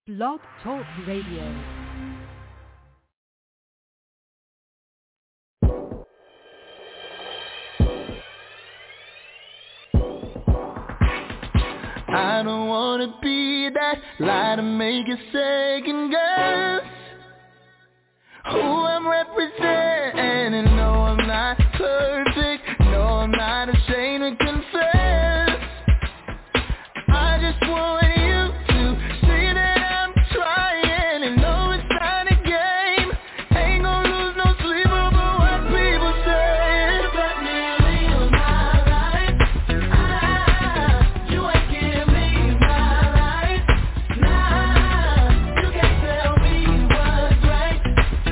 Blog Talk Radio. I don't wanna be that lie to make you second guess who I'm representing. No, I'm not perfect. No, I'm not ashamed to confess. I just want you to see that I'm trying and know it's not a game. Ain't gonna lose no sleep over what people say. Let me live my life. You ain't give me my life. Nah, you can't tell me what's right.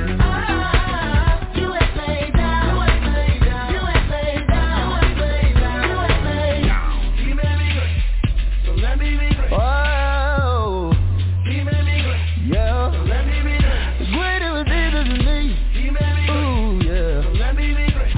You ain't laid down. You ain't laid down. You ain't laid down. You ain't laid down. You ain't laid down. He made me great, so let me be great. Oh, he made me great, yeah. So let me be great. Greater was Jesus than me. He made me great. Ooh, yeah. So let me be great.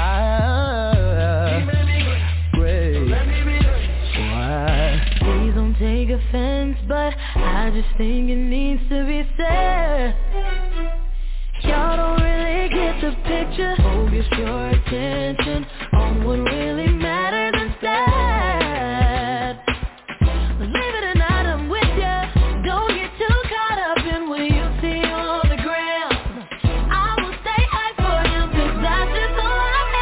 He made me great. So let me be great. Why? Please don't take offense, but I just think it needs to be said. Y'all don't really get the picture. Focus your attention on what really matters instead. Believe it or not, I'm with ya. Don't get too caught up in what you see on the ground. I will stay high for you, 'cause that's just who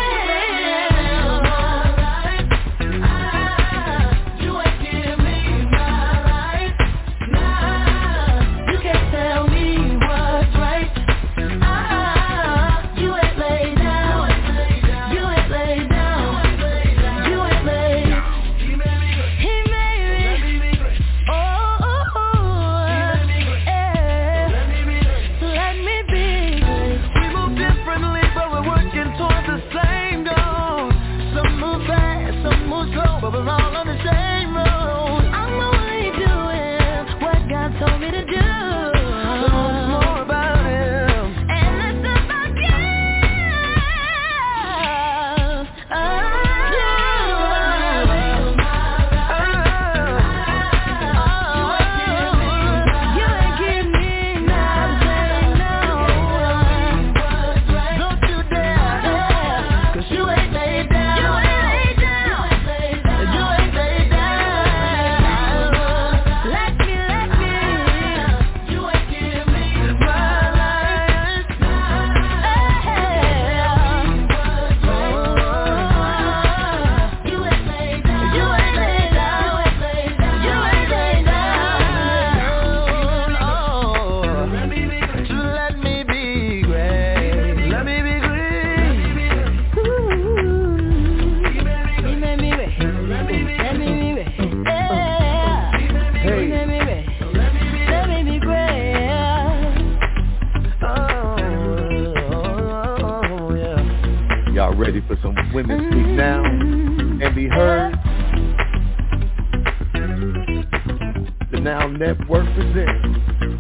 You ain't give me my life. Nah, you can't tell me what's right. You ain't laid down. You ain't laid down. You ain't laid down. He made me great. He made me. Oh, yeah. Let me be great. So let me be great. We move differently, but we're working towards the same goal. Some move fast, some move slow, but we're all on the same road. I'm only doing what God told me to do. So it's more about Him. And it's about you. You ain't give me nothing, no. Don't you dare, 'cause you ain't laid down. You ain't laid down. You ain't laid down. Let me. You ain't give me my life. You ain't laid down. You ain't laid down. You ain't laid down. Oh, let me be great. Let me be great. He made me ready. Let me be ready. Yeah. He made me ready. Let me be great. Oh, yeah. Y'all ready for some Women Speak Now and Be Heard? The Now Network presents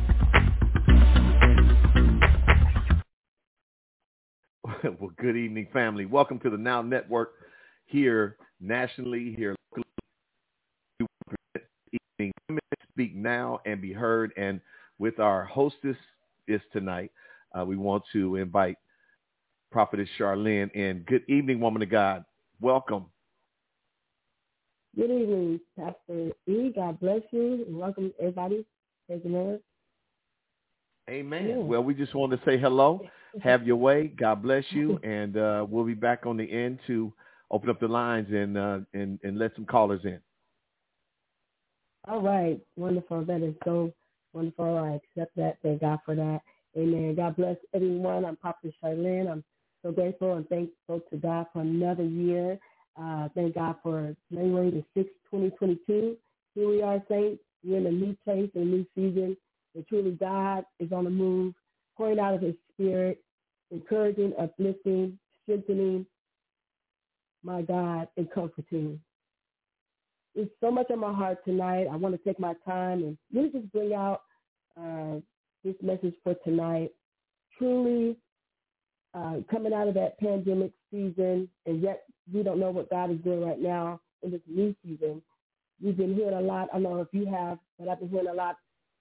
well, good evening, family. Welcome to the Now Network here nationally, here locally. We present evening Women Speak Now and Be Heard. And with our hostess is tonight, we want to invite Prophetess Charlene in. Good evening, woman of God. Welcome. Good evening, Pastor E. God bless you, and welcome everybody. Praise the Lord. Amen. Yeah. Well, we just want to say hello. Have your way. God bless you. And we'll be back on the end to open up the lines and let some callers in. All right, wonderful. That is so wonderful. I accept that. Thank God for that. Amen. God bless everyone. I'm Prophet Charlene. I'm so grateful and thankful to God for another year. Thank God for January the 6th, 2022. Here we are, saints. We're in a new place, a new season. And truly God is on the move, pouring out of His Spirit, encouraging, uplifting, strengthening, my God, and comforting. There's so much on my heart tonight. I want to take my time and really just bring out this message for tonight. Truly coming out of that pandemic season, and yet we don't know what God is doing right now in this new season. We've been hearing a lot. I don't know if you have, but I've been hearing a lot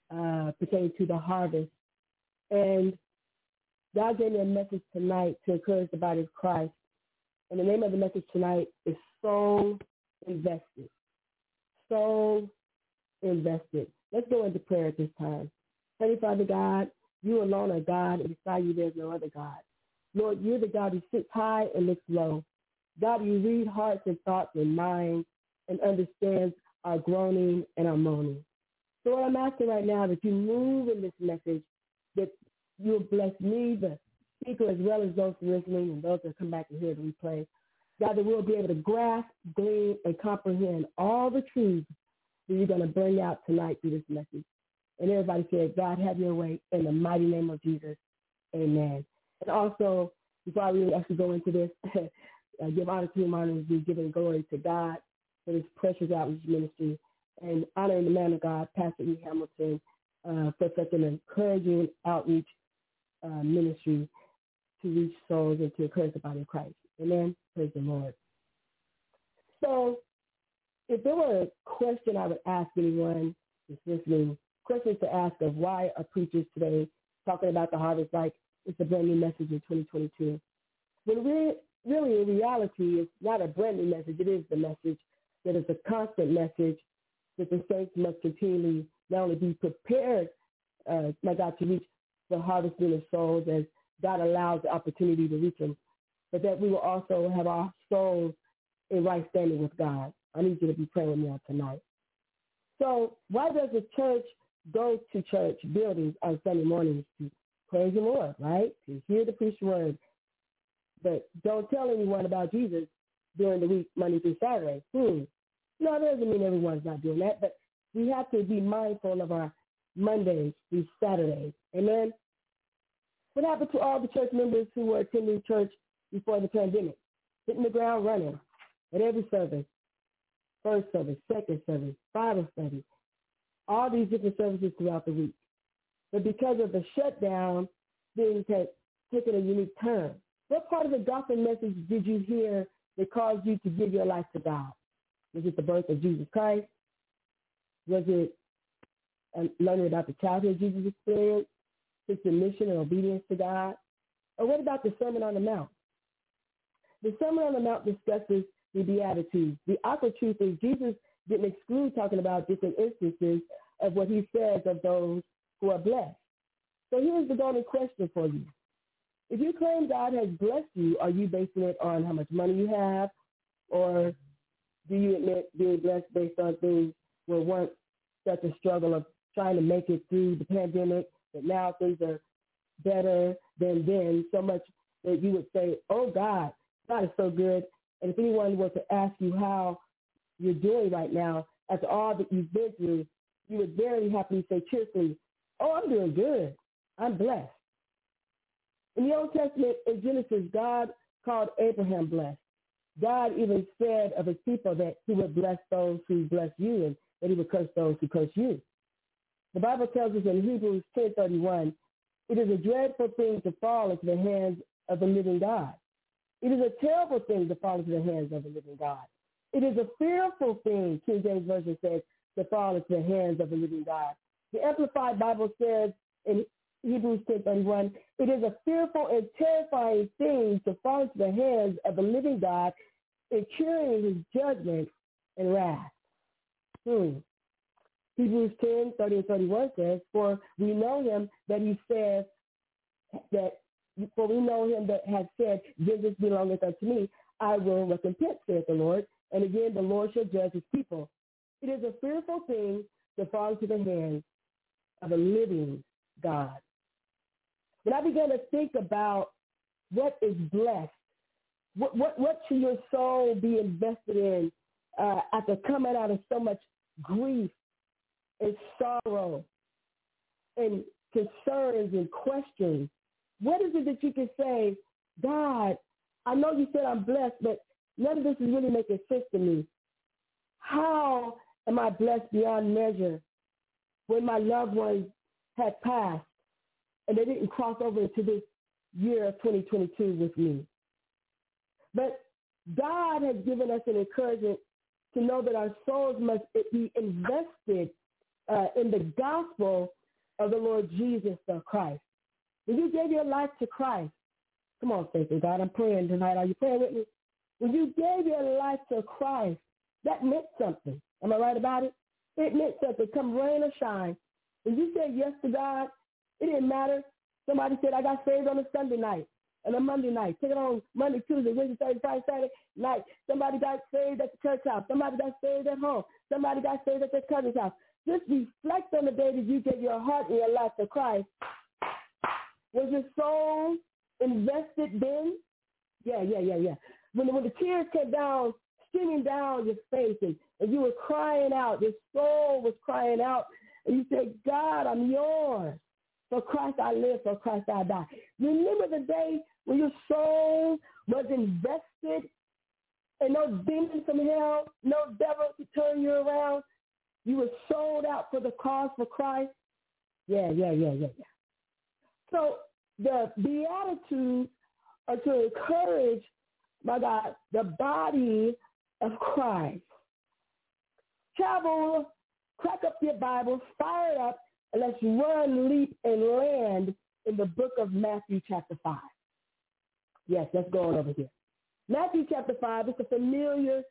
pertaining to the harvest. And God gave me a message tonight to encourage the body of Christ. And the name of the message tonight is Soul Invested. Soul Invested. Let's go into prayer at this time. Heavenly Father God, you alone are God, and beside you there's no other God. Lord, you're the God who sits high and looks low. God, you read hearts and thoughts and minds and understands our groaning and our moaning. So what I'm asking right now that you move in this message, that you will bless me, the speaker, as well as those listening and those that come back and hear the replay. God, that we'll be able to grasp, glean, and comprehend all the truths that you're going to bring out tonight through this message. And everybody said, God, have your way in the mighty name of Jesus. Amen. And also, before I really actually go into this, give honor to him, honor be giving glory to God for this precious outreach ministry, and honoring the man of God, Pastor E. Hamilton, for such an encouraging outreach ministry to reach souls and to encourage the body of Christ. Amen. Praise the Lord. So if there were a question I would ask anyone who's listening, questions to ask of why are preachers today talking about the harvest like it's a brand new message in 2022? When really in reality, it's not a brand new message. It is the message that is a constant message that the saints must continually not only be prepared, my God, to reach the harvesting of souls as God allows the opportunity to reach them, but that we will also have our souls in right standing with God. I need you to be praying with me on tonight. So why does the church go to church buildings on Sunday mornings? To praise the Lord, right? To hear the preached word. But don't tell anyone about Jesus during the week, Monday through Saturday. No, that doesn't mean everyone's not doing that, but we have to be mindful of our Mondays through Saturdays. Amen? What happened to all the church members who were attending church before the pandemic? Hitting the ground running at every service. First service, second service, Bible study, all these different services throughout the week. But because of the shutdown, things had taken a unique turn. What part of the gospel message did you hear that caused you to give your life to God? Was it the birth of Jesus Christ? Was it learning about the childhood Jesus experienced, his submission and obedience to God? Or what about the Sermon on the Mount? The Sermon on the Mount discusses the Beatitudes. The awkward truth is Jesus didn't exclude talking about different instances of what he says of those who are blessed. So here's the golden question for you. If you claim God has blessed you, are you basing it on how much money you have? Or do you admit being blessed based on things were once such a struggle of trying to make it through the pandemic, that now things are better than then, so much that you would say, oh, God is so good. And if anyone were to ask you how you're doing right now, after all that you've been through, you would very happily say cheerfully, oh, I'm doing good. I'm blessed. In the Old Testament, in Genesis, God called Abraham blessed. God even said of his people that he would bless those who bless you and that he would curse those who curse you. The Bible tells us in Hebrews 10:31, it is a dreadful thing to fall into the hands of the living God. It is a terrible thing to fall into the hands of the living God. It is a fearful thing, King James Version says, to fall into the hands of the living God. The Amplified Bible says in Hebrews 10:31, it is a fearful and terrifying thing to fall into the hands of the living God, incurring his judgment and wrath. Hebrews 10:30 and 31 says, for we know him that has said, vengeance belongeth unto me, I will recompense, saith the Lord. And again, the Lord shall judge his people. It is a fearful thing to fall into the hands of a living God. When I began to think about what is blessed, what should your soul be invested in after coming out of so much grief and sorrow and concerns and questions? What is it that you can say, God, I know you said I'm blessed, but none of this is really making sense to me. How am I blessed beyond measure when my loved ones had passed and they didn't cross over into this year of 2022 with me? But God has given us an encouragement to know that our souls must be invested in the gospel of the Lord Jesus the Christ. When you gave your life to Christ, come on, faith in God, I'm praying tonight. Are you praying with me? When you gave your life to Christ, that meant something. Am I right about it? It meant something. Come rain or shine. When you said yes to God, it didn't matter. Somebody said, I got saved on a Sunday night and a Monday night. Took it on Monday, Tuesday, Wednesday, Thursday, Friday, Saturday night. Somebody got saved at the church house. Somebody got saved at home. Somebody got saved at their cousin's house. Just reflect on the day that you gave your heart and your life to Christ. Was your soul invested then? Yeah. When the tears came down, streaming down your face, and you were crying out, your soul was crying out, and you said, God, I'm yours. For Christ I live, for Christ I die. Remember the day when your soul was invested and no demon from hell, no devil to turn you around? You were sold out for the cause for Christ? Yeah. So the Beatitudes are to encourage, my God, the body of Christ. Travel, crack up your Bible, fire it up, and let's run, leap, and land in the book of Matthew chapter 5. Yes, let's go on over here. Matthew chapter 5 is a familiar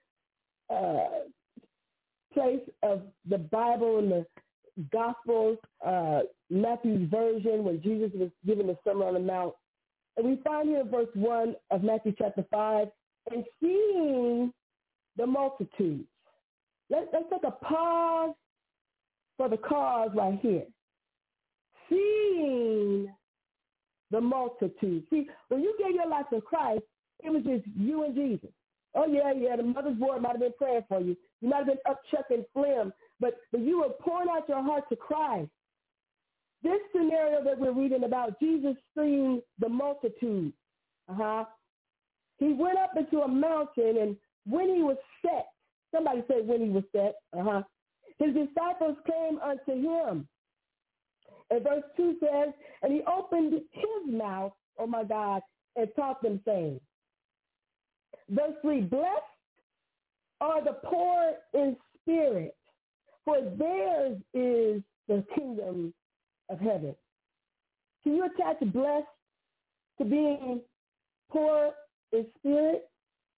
place of the Bible and the Gospels, Matthew's version when Jesus was given the Sermon on the Mount. And we find here in verse 1 of Matthew chapter 5, and seeing the multitudes. Let's take a pause for the cause right here. Seeing the multitude. See, when you gave your life to Christ, it was just you and Jesus. Oh, yeah, the mother's board might have been praying for you. You might have been up chucking phlegm, but you were pouring out your heart to Christ. This scenario that we're reading about, Jesus seeing the multitude. He went up into a mountain, and when he was set, somebody said when he was set, his disciples came unto him. And verse 2 says, and he opened his mouth, oh my God, and taught them saying. Verse 3, blessed are the poor in spirit, for theirs is the kingdom of heaven. Can you attach blessed to being poor in spirit?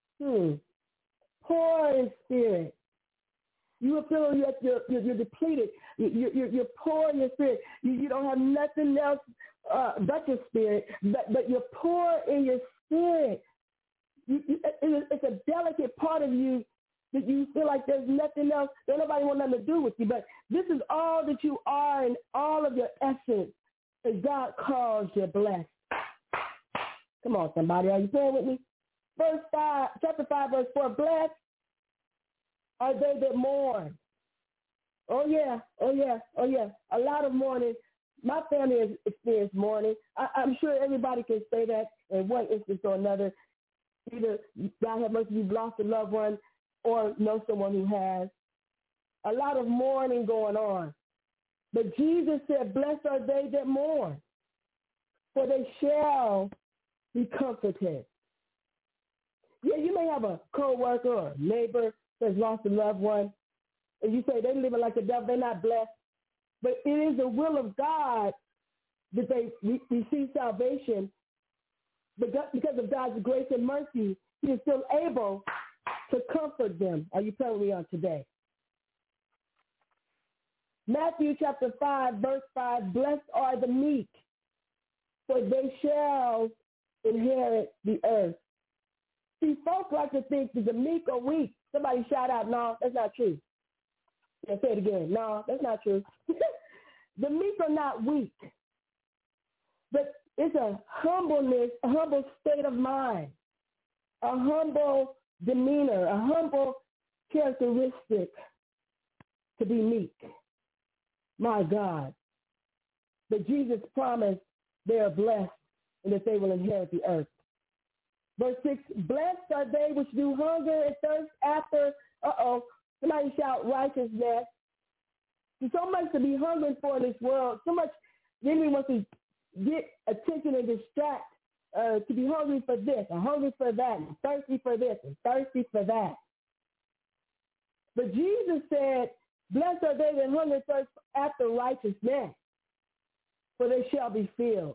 Poor in spirit. You will feel you're depleted. You're poor in your spirit. You don't have nothing else but your spirit, but you're poor in your spirit. It's a delicate part of you that you feel like there's nothing else. Don't nobody want nothing to do with you. But this is all that you are and all of your essence that God calls you blessed. Come on, somebody. Are you praying with me? Chapter 5, verse 4, blessed are they that mourn. Oh, yeah. A lot of mourning. My family has experienced mourning. I'm sure everybody can say that in one instance or another. Either God have mercy, you've lost a loved one or know someone who has. A lot of mourning going on. But Jesus said, blessed are they that mourn, for they shall be comforted. Yeah, you may have a co-worker or a neighbor that's lost a loved one, and you say they're living like the devil, they're not blessed. But it is the will of God that they receive salvation. But because of God's grace and mercy, he is still able to comfort them. Are you praying with me on today? Matthew chapter 5, verse 5, blessed are the meek, for they shall inherit the earth. See, folks like to think that the meek are weak. Somebody shout out, no, that's not true. Yeah, say it again. No, that's not true. The meek are not weak. But it's a humbleness, a humble state of mind, a humble demeanor, a humble characteristic to be meek. My God. But Jesus promised they are blessed and that they will inherit the earth. Verse 6, blessed are they which do hunger and thirst after, somebody shout righteousness. There's so much to be hungering for in this world, so much the enemy wants to get attention and distract, to be hungry for this and hungry for that and thirsty for this and thirsty for that. But Jesus said, blessed are they that hunger and thirst after righteousness. for they shall be filled.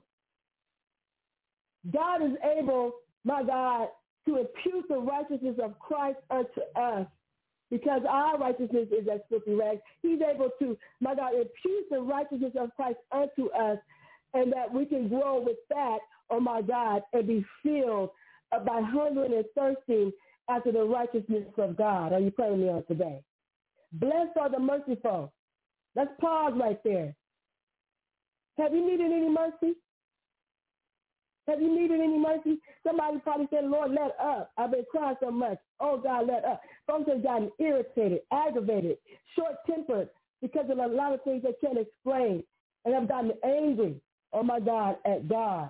God is able, my God, to impute the righteousness of Christ unto us because our righteousness is as filthy rags. He's able to, my God, impute the righteousness of Christ unto us and that we can grow with that, oh my God, and be filled by hungering and thirsting after the righteousness of God. Are you praying me on today? Blessed are the merciful. Let's pause right there. Have you needed any mercy? Have you needed any mercy? Somebody probably said, Lord, let up. I've been crying so much. Oh, God, let up. Folks have gotten irritated, aggravated, short-tempered because of a lot of things they can't explain and have gotten angry, oh, my God, at God.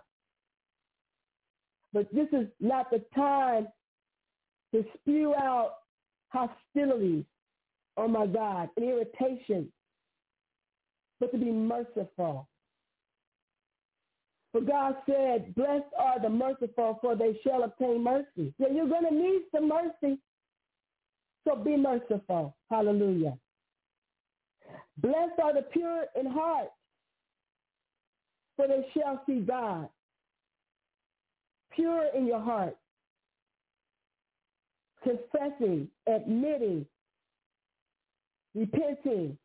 But this is not the time to spew out hostilities, oh, my God, and irritation, but to be merciful. For God said, blessed are the merciful, for they shall obtain mercy. Yeah, you're going to need some mercy, so be merciful. Hallelujah. Blessed are the pure in heart, for they shall see God. Pure in your heart. Confessing, admitting, repenting,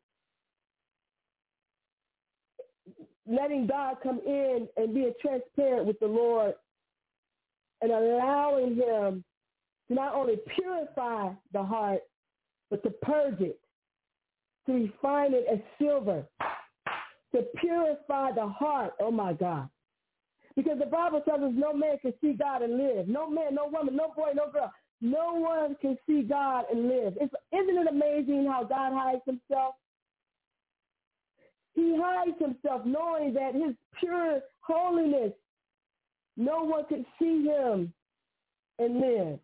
letting God come in and being transparent with the Lord and allowing him to not only purify the heart, but to purge it, to refine it as silver, to purify the heart, oh my God. Because the Bible tells us no man can see God and live. No man, no woman, no boy, no girl. No one can see God and live. Isn't it amazing how God hides himself? He hides himself knowing that his pure holiness, no one could see him and live.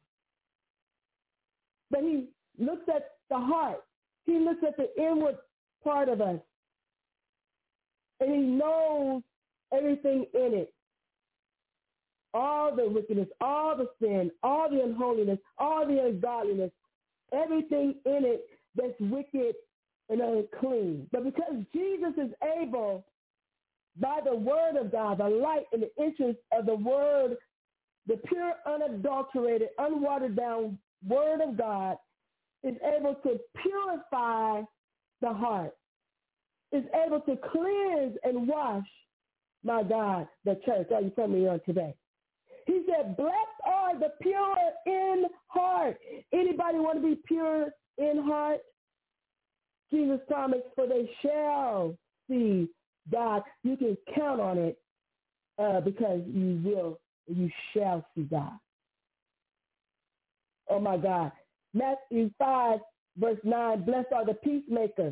But he looks at the heart. He looks at the inward part of us. And he knows everything in it. All the wickedness, all the sin, all the unholiness, all the ungodliness, everything in it that's wicked and unclean. But because Jesus is able, by the word of God, the light and the interest of the word, the pure, unadulterated, unwatered down word of God, is able to purify the heart, is able to cleanse and wash, my God, the church. Are you telling me on today? He said, blessed are the pure in heart. Anybody want to be pure in heart? Jesus promised, for they shall see God. You can count on it because you shall see God. Oh, my God. Matthew 5, verse 9, blessed are the peacemakers.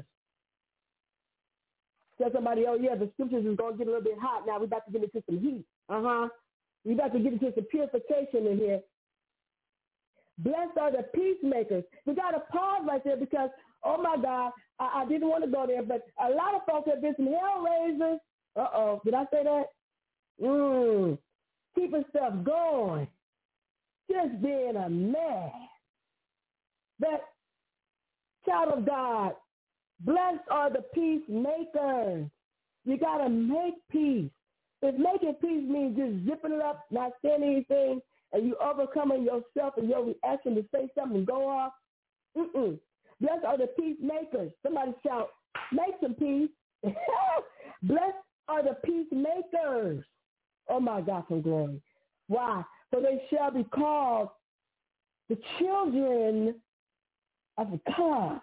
Tell somebody, oh, yeah, the scriptures is going to get a little bit hot now. We're about to get into some heat. We're about to get into some purification in here. Blessed are the peacemakers. We got to pause right there because, oh, my God, I didn't want to go there, but a lot of folks have been some hell raisers. Uh-oh, did I say that? Keeping stuff going. Just being a mess. That child of God, blessed are the peacemakers. You got to make peace. If making peace means just zipping it up, not saying anything, and you overcoming yourself and your reaction to say something and go off, blessed are the peacemakers. Somebody shout, make some peace. Blessed are the peacemakers. Oh, my God, from glory. Why? For they shall be called the children of God.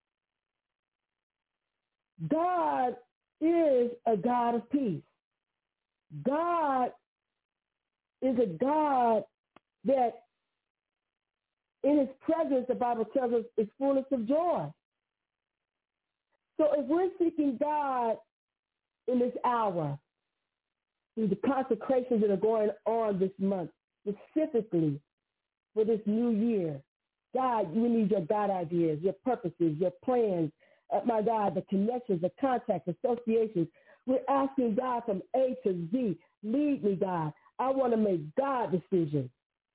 God is a God of peace. God is a God that in his presence, the Bible tells us, is fullness of joy. So if we're seeking God in this hour, through the consecrations that are going on this month, specifically for this new year, God, we need your God ideas, your purposes, your plans, my God, the connections, the contacts, associations. We're asking God from A to Z, lead me, God. I want to make God decisions.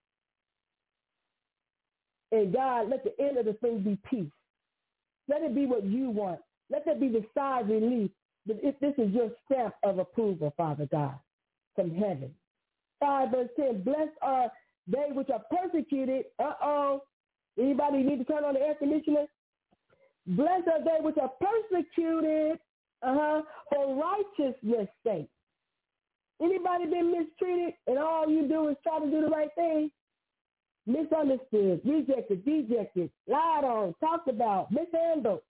And God, let the end of the thing be peace. Let it be what you want. Let that be the sigh of relief if this is your stamp of approval, Father God, from heaven. 5 verse 10, blessed are they which are persecuted. Anybody need to turn on the air conditioner? Blessed are they which are persecuted for righteousness' sake. Anybody been mistreated and all you do is try to do the right thing? Misunderstood, rejected, dejected, lied on, talked about, mishandled.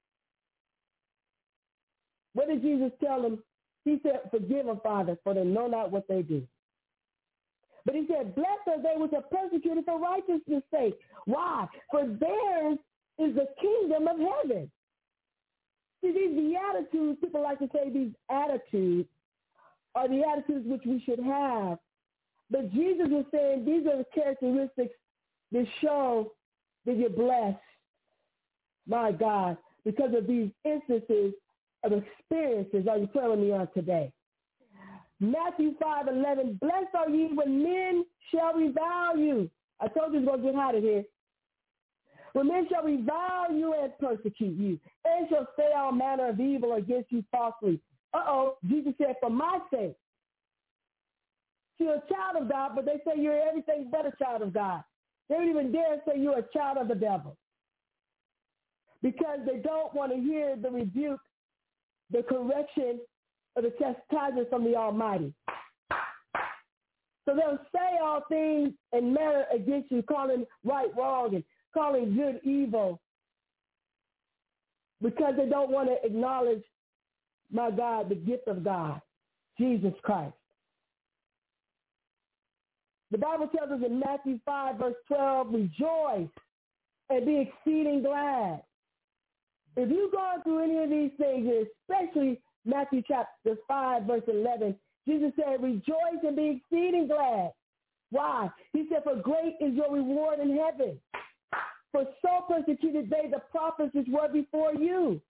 What did Jesus tell them? He said, forgive them, Father, for they know not what they do. But he said, blessed are they which are persecuted for righteousness' sake. Why? For theirs is the kingdom of heaven. See, these beatitudes, people like to say these attitudes are the attitudes which we should have. But Jesus was saying these are the characteristics that show that you're blessed, my God, because of these instances of experiences are you telling me on today. Matthew 5:11, blessed are ye when men shall revile you. I told you it's going to get hot in here. When men shall revile you and persecute you, and shall say all manner of evil against you falsely. Jesus said, for my sake. You're a child of God, but they say you're everything but a child of God. They don't even dare say you're a child of the devil. Because they don't want to hear the rebuke, the correction, or the chastisement from the Almighty. So they'll say all things and manner against you, calling right wrong and calling good evil, because they don't want to acknowledge, my God, the gift of God, Jesus Christ. The Bible tells us in Matthew 5, verse 12, rejoice and be exceeding glad. If you've gone through any of these things, especially Matthew chapter 5, verse 11, Jesus said, rejoice and be exceeding glad. Why? He said, for great is your reward in heaven. For so persecuted they the prophets which were before you.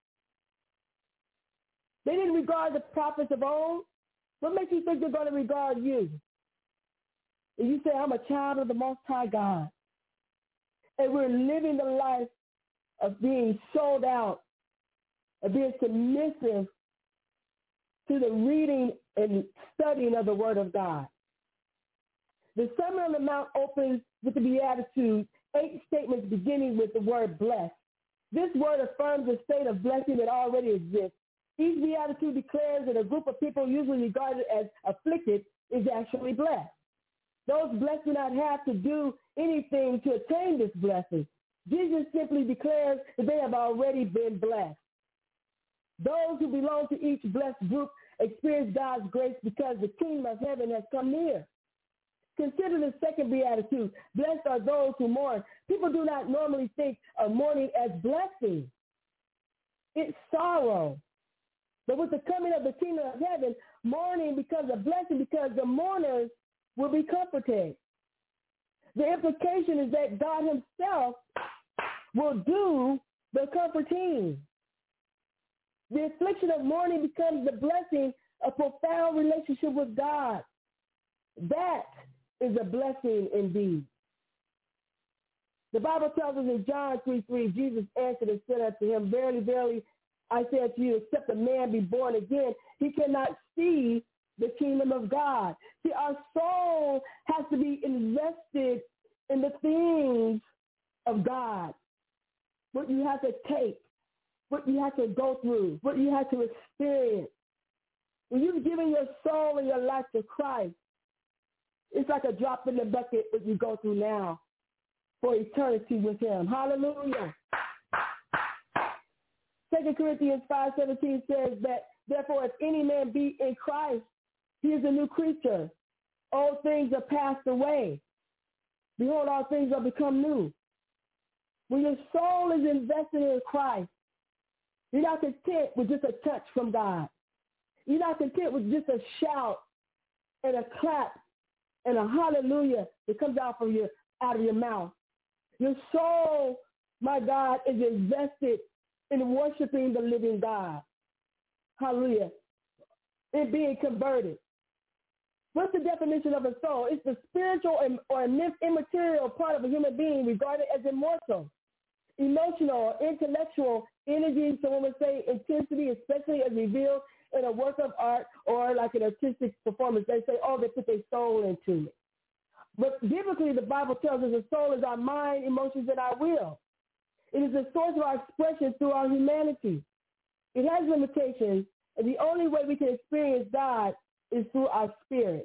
They didn't regard the prophets of old. What makes you think they're going to regard you? And you say, I'm a child of the Most High God. And we're living the life of being sold out, of being submissive to the reading and studying of the Word of God. The Sermon on the Mount opens with the Beatitudes, 8 statements beginning with the word blessed. This word affirms a state of blessing that already exists. Each Beatitude declares that a group of people usually regarded as afflicted is actually blessed. Those blessed do not have to do anything to attain this blessing. Jesus simply declares that they have already been blessed. Those who belong to each blessed group experience God's grace because the kingdom of heaven has come near. Consider the second beatitude. Blessed are those who mourn. People do not normally think of mourning as blessing. It's sorrow. But with the coming of the kingdom of heaven, mourning becomes a blessing because the mourners will be comforted. The implication is that God himself will do the comforting. The affliction of mourning becomes the blessing of profound relationship with God. That is a blessing indeed. The Bible tells us in John 3:3, Jesus answered and said unto him, verily, verily, I say unto you, except a man be born again, he cannot see the kingdom of God. See, our soul has to be invested in the things of God. What you have to take, what you have to go through, what you have to experience. When you've given your soul and your life to Christ, it's like a drop in the bucket what you go through now for eternity with him. Hallelujah. 2 Corinthians 5:17 says that, therefore, if any man be in Christ, he is a new creature. Old things are passed away. Behold, all things are become new. When your soul is invested in Christ, you're not content with just a touch from God. You're not content with just a shout and a clap and a hallelujah that comes out of your mouth. Your soul, my God, is invested in worshiping the living God. Hallelujah. In being converted. What's the definition of a soul? It's the spiritual or immaterial part of a human being regarded as immortal. Emotional or intellectual energy, someone would say intensity, especially as revealed in a work of art or like an artistic performance. They say, oh, they put their soul into it. But biblically, the Bible tells us the soul is our mind, emotions, and our will. It is the source of our expression through our humanity. It has limitations, and the only way we can experience God is through our spirit.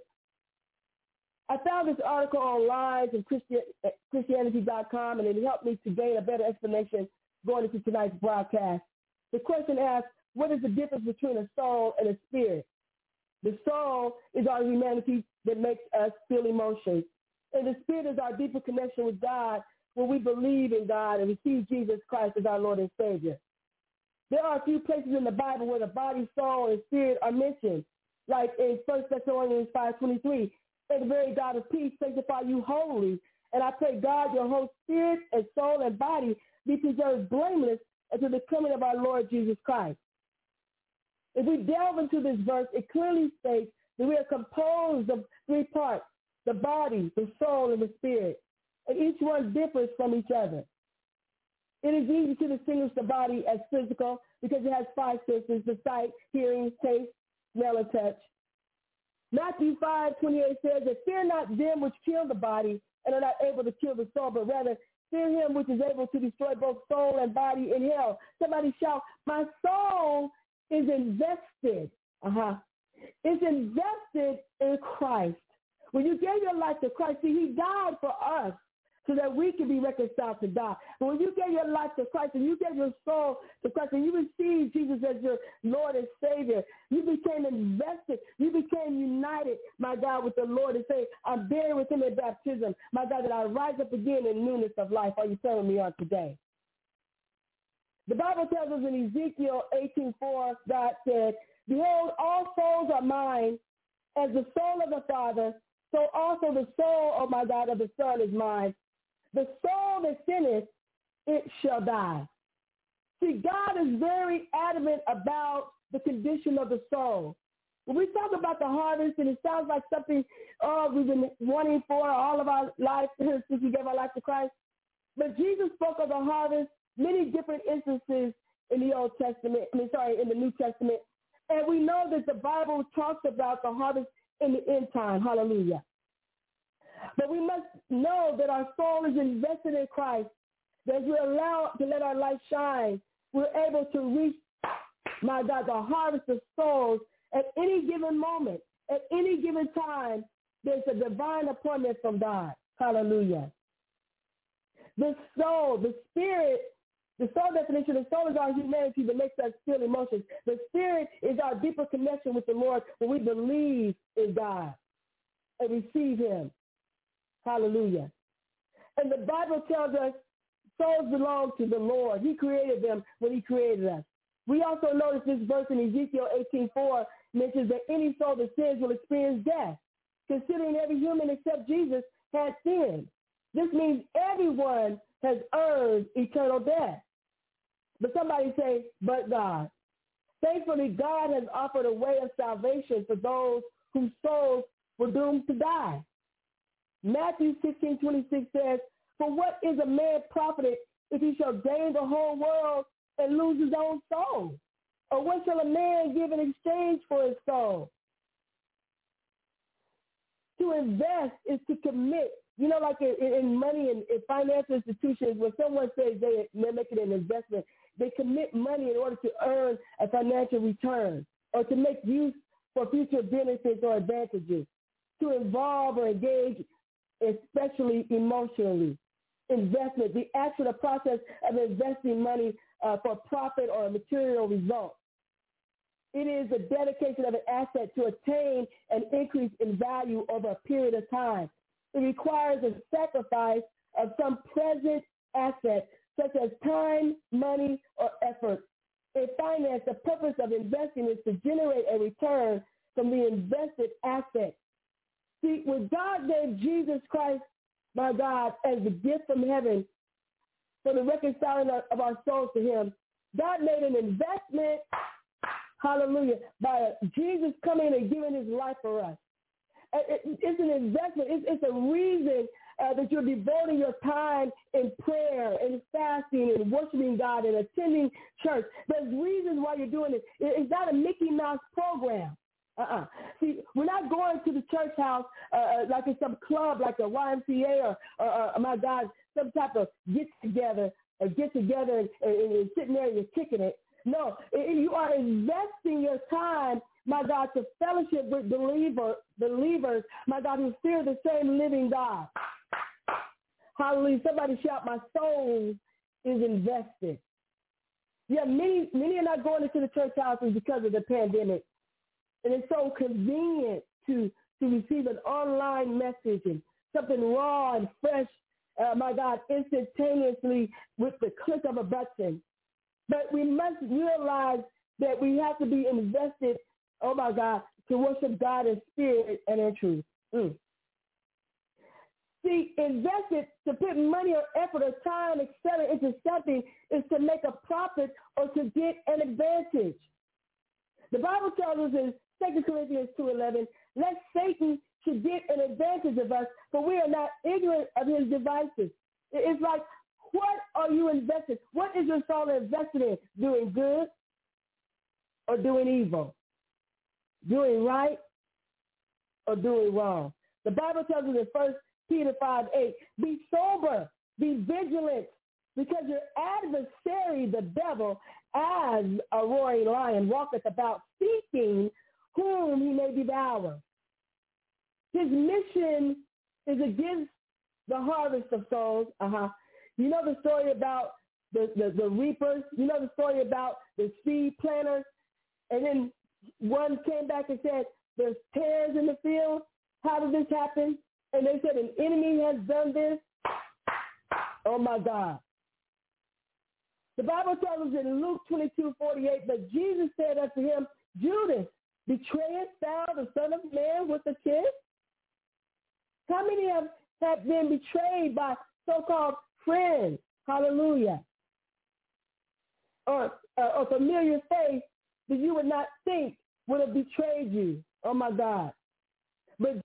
I found this article online from Christianity.com, and it helped me to gain a better explanation going into tonight's broadcast. The question asks, what is the difference between a soul and a spirit? The soul is our humanity that makes us feel emotions, and the spirit is our deeper connection with God when we believe in God and receive Jesus Christ as our Lord and Savior. There are a few places in the Bible where the body, soul, and spirit are mentioned, like in 1 Thessalonians 5:23. And the very God of peace sanctify you wholly. And I pray, God, your whole spirit and soul and body be preserved blameless until the coming of our Lord Jesus Christ. If we delve into this verse, it clearly states that we are composed of three parts, the body, the soul, and the spirit. And each one differs from each other. It is easy to distinguish the body as physical because it has five senses, the sight, hearing, taste, smell, and touch. Matthew 5:28 says that fear not them which kill the body and are not able to kill the soul, but rather fear him which is able to destroy both soul and body in hell. Somebody shout, my soul is invested. It's invested in Christ. When you gave your life to Christ, see, he died for us so that we can be reconciled to God. But when you gave your life to Christ and you gave your soul to Christ and you received Jesus as your Lord and Savior, you became invested. You became united, my God, with the Lord and say, I'm buried with him in baptism. My God, that I rise up again in newness of life. Are you telling me on today? The Bible tells us in Ezekiel 18:4, God said, behold, all souls are mine, as the soul of the Father, so also the soul, oh my God, of the Son is mine. The soul that sinneth, it shall die. See, God is very adamant about the condition of the soul. When we talk about the harvest, and it sounds like something we've been wanting for all of our life since we gave our life to Christ. But Jesus spoke of the harvest many different instances in the Old Testament, in the New Testament. And we know that the Bible talks about the harvest in the end time. Hallelujah. But we must know that our soul is invested in Christ. That as we allow to let our light shine, we're able to reach, my God, the harvest of souls at any given moment, at any given time. There's a divine appointment from God. Hallelujah. The soul, the spirit, the soul definition, the soul is our humanity that makes us feel emotions. The spirit is our deeper connection with the Lord when we believe in God and receive him. Hallelujah. And the Bible tells us souls belong to the Lord. He created them when he created us. We also notice this verse in Ezekiel 18:4 mentions that any soul that sins will experience death, considering every human except Jesus had sinned. This means everyone has earned eternal death. But somebody say, but God. Thankfully, God has offered a way of salvation for those whose souls were doomed to die. Matthew 16:26 says, for what is a man profited if he shall gain the whole world and lose his own soul? Or what shall a man give in exchange for his soul? To invest is to commit. You know, like in money and in financial institutions, when someone says they're making an investment, they commit money in order to earn a financial return or to make use for future benefits or advantages, to involve or engage, especially emotionally. Investment, the actual process of investing money for profit or a material result. It is a dedication of an asset to attain an increase in value over a period of time. It requires a sacrifice of some present asset, such as time, money, or effort. In finance, the purpose of investing is to generate a return from the invested asset. See, when God gave Jesus Christ, my God, as the gift from heaven for the reconciling of our souls to him, God made an investment, hallelujah, by Jesus coming and giving his life for us. It's an investment. It's a reason, that you're devoting your time in prayer and fasting and worshiping God and attending church. There's reasons why you're doing it. It's not a Mickey Mouse program. See, we're not going to the church house like in some club like a YMCA or my God, some type of get together and sitting there and you're kicking it. No, you are investing your time, my God, to fellowship with believers, my God, who fear the same living God. Hallelujah. Somebody shout, my soul is invested. Yeah, many are not going into the church houses because of the pandemic. And it's so convenient to receive an online message and something raw and fresh, my God, instantaneously with the click of a button. But we must realize that we have to be invested, oh my God, to worship God in spirit and in truth. See, invested, to put money or effort or time, etc., into something is to make a profit or to get an advantage. The Bible tells us in 2 Corinthians 2:11, lest Satan should get an advantage of us, for we are not ignorant of his devices. It's like, what are you invested? What is your soul invested in? Doing good or doing evil? Doing right or doing wrong? The Bible tells us in 1 Peter 5:8, be sober, be vigilant, because your adversary, the devil, as a roaring lion, walketh about seeking whom he may devour. His mission is against the harvest of souls. You know the story about the reapers? You know the story about the seed planters? And then one came back and said, there's tares in the field. How did this happen? And they said, an enemy has done this. Oh, my God. The Bible tells us in Luke 22:48, but Jesus said unto him, Judas, betrayest thou the Son of Man with a kiss? How many have been betrayed by so-called friends? Hallelujah. Or a familiar face that you would not think would have betrayed you. Oh, my God. But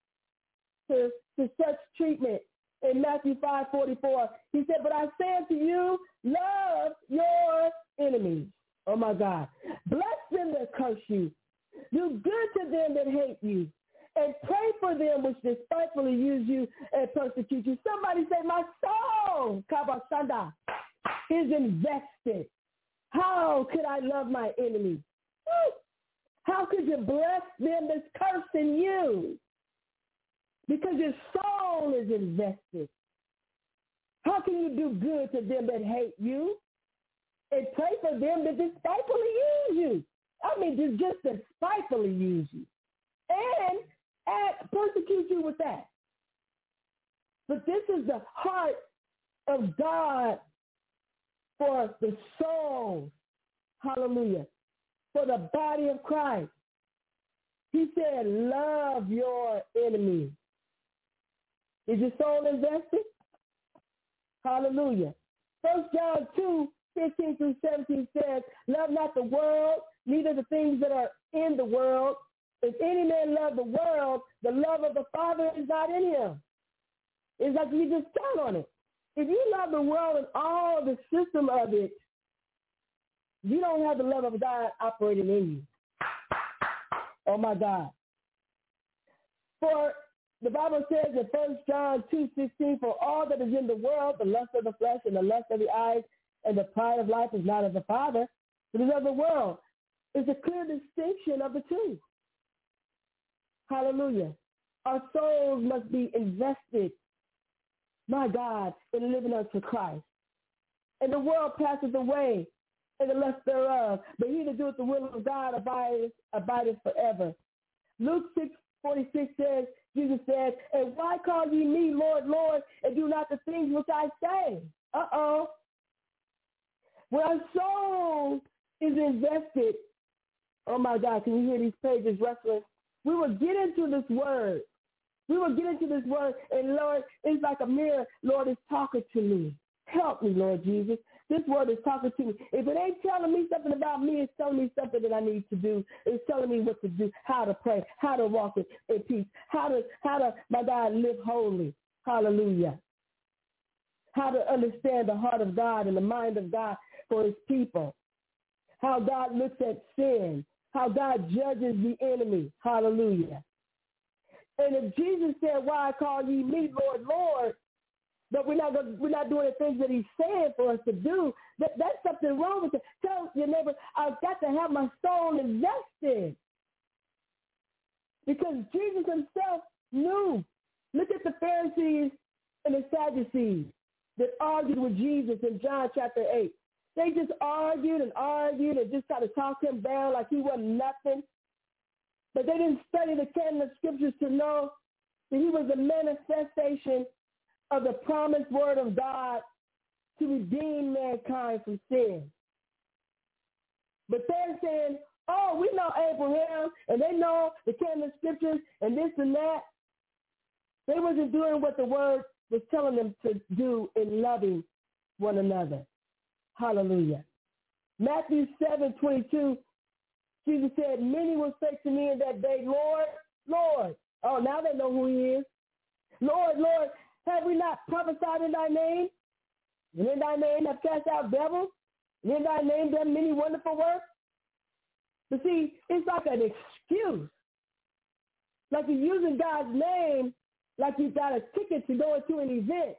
to such treatment in Matthew 5:44, he said, but I say unto you, love your enemies. Oh, my God. Bless them that curse you. Do good to them that hate you. And pray for them which despitefully use you and persecute you. Somebody say, my soul, Kabasanda, is invested. How could I love my enemies? How could you bless them that's cursing you? Because your soul is invested. How can you do good to them that hate you and pray for them that despitefully use you? I mean, just despitefully use you. And persecute you with that. But this is the heart of God for the soul. Hallelujah. For the body of Christ. He said, love your enemies. Is your soul invested? Hallelujah. 1 John 2:15-17 says, love not the world, neither the things that are in the world. If any man love the world, the love of the Father is not in him. It's like you just count on it. If you love the world and all the system of it, you don't have the love of God operating in you. Oh, my God. For the Bible says in 1 John 2:16, for all that is in the world, the lust of the flesh and the lust of the eyes and the pride of life is not of the Father, but is of the world. It's a clear distinction of the two. Hallelujah. Our souls must be invested, my God, in living unto Christ. And the world passes away, and the lust thereof, but he that doeth the will of God abideth forever. Luke 6:46 says, Jesus said, and why call ye me Lord, Lord, and do not the things which I say? When our soul is invested, oh my God, can you hear these pages wrestling? We will get into this word. And Lord, it's like a mirror. Lord is talking to me. Help me, Lord Jesus. This word is talking to me. If it ain't telling me something about me, it's telling me something that I need to do. It's telling me what to do, how to pray, how to walk in peace, how to, my God, live holy. Hallelujah. How to understand the heart of God and the mind of God for his people. How God looks at sin. How God judges the enemy. Hallelujah. And if Jesus said, why call ye me Lord, Lord, but we're not doing the things that he's saying for us to do, that's something wrong with it. Tell your neighbor, I've got to have my soul invested. Because Jesus himself knew. Look at the Pharisees and the Sadducees that argued with Jesus in John chapter 8. They just argued and just tried to talk him down like he wasn't nothing. But they didn't study the canon of scriptures to know that he was a manifestation of the promised word of God to redeem mankind from sin. But they're saying, oh, we know Abraham, and they know the canon of scriptures and this and that. They wasn't doing what the word was telling them to do in loving one another. Hallelujah. Matthew 7:22, Jesus said, many will say to me in that day, Lord, Lord. Oh, now they know who he is. Lord, Lord, have we not prophesied in thy name? And in thy name have cast out devils? And in thy name done many wonderful works? But see, it's like an excuse. Like you're using God's name like you got a ticket to go into an event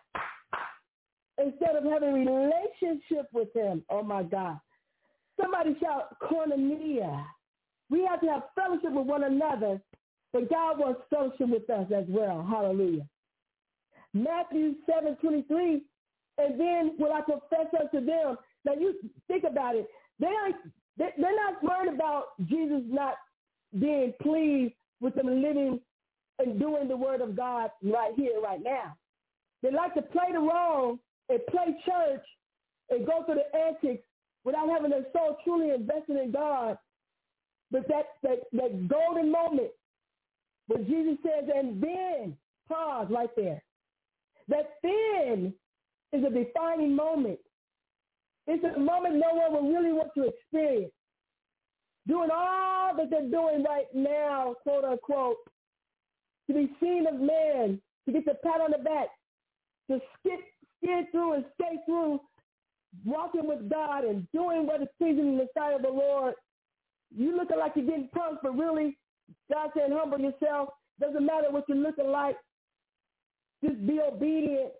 instead of having a relationship with him. Oh, my God. Somebody shout koinonia. We have to have fellowship with one another, but God wants fellowship with us as well. Hallelujah. Matthew 7:23, and then will I confess unto them. Now, you think about it. They're not worried about Jesus not being pleased with them living and doing the word of God right here, right now. They like to play the role and play church and go through the antics without having their soul truly invested in God. But that golden moment where Jesus says, and then, pause right there. That then is a defining moment. It's a moment no one will really want to experience. Doing all that they're doing right now, quote unquote, to be seen of man, to get the pat on the back, to skid through and skate through, walking with God and doing what is pleasing in the sight of the Lord. You looking like you're getting punked, but really, God saying humble yourself. Doesn't matter what you're looking like. Just be obedient.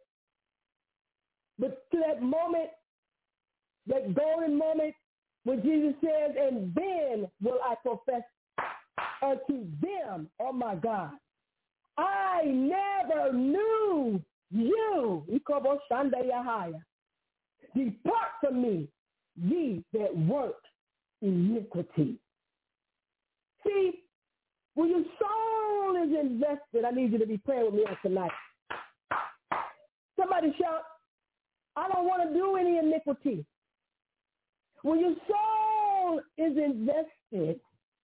But to that moment, that golden moment when Jesus says, and then will I profess unto them, oh my God, I never knew you. Depart from me, ye that work iniquity. See, when your soul is invested, I need you to be praying with me on tonight. Somebody shout, I don't want to do any iniquity. When your soul is invested,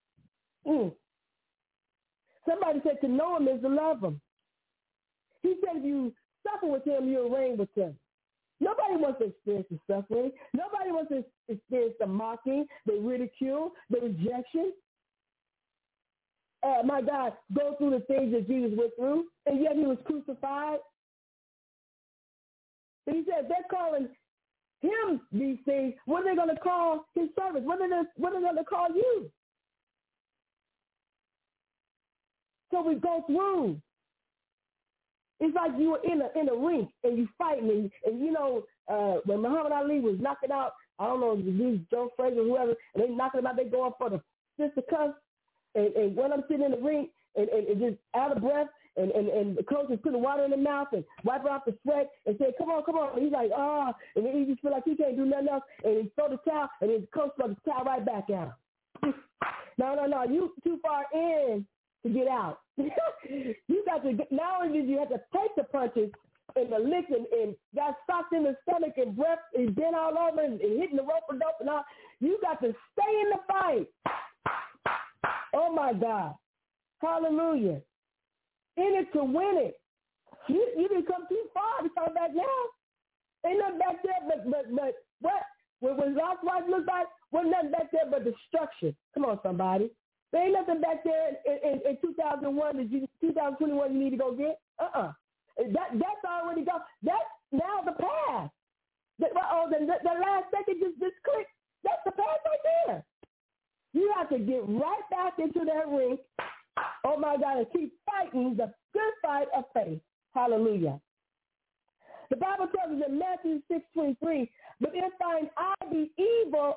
somebody said to know him is to love him. He said if you suffer with him, you'll reign with him. Nobody wants to experience the suffering. Nobody wants to experience the mocking, the ridicule, the rejection. My God, go through the things that Jesus went through, and yet he was crucified. But he said, they're calling him these things. What are they going to call his servants? What are they going to call you? So we go through. It's like you were in a rink and you fighting, and you know, when Muhammad Ali was knocking out, I don't know, Joe Frazier or whoever, and they knocking him out, they going for the fisticuffs, and when I'm sitting in the rink and just out of breath, and the coach is putting water in the mouth and wiping off the sweat and saying, come on. And he's like, and then he just feel like he can't do nothing else, and he throw the towel, and then the coach throw the towel right back at him. No, you too far in to get out. You got to, not only did you have to take the punches and the licks and got socked in the stomach and breath and bent all over and hitting the rope and dope and all, you got to stay in the fight. Oh my God. Hallelujah. In it to win it. You didn't come too far to come back now. Ain't nothing back there but what? When Lot's wife looked back, wasn't nothing back there but destruction. Come on, somebody. There ain't nothing back there in 2001 that 2021 you need to go get. That my God, and keep fighting the good fight of faith. Hallelujah. The Bible tells us in Matthew 6:23, but if thine eye be evil,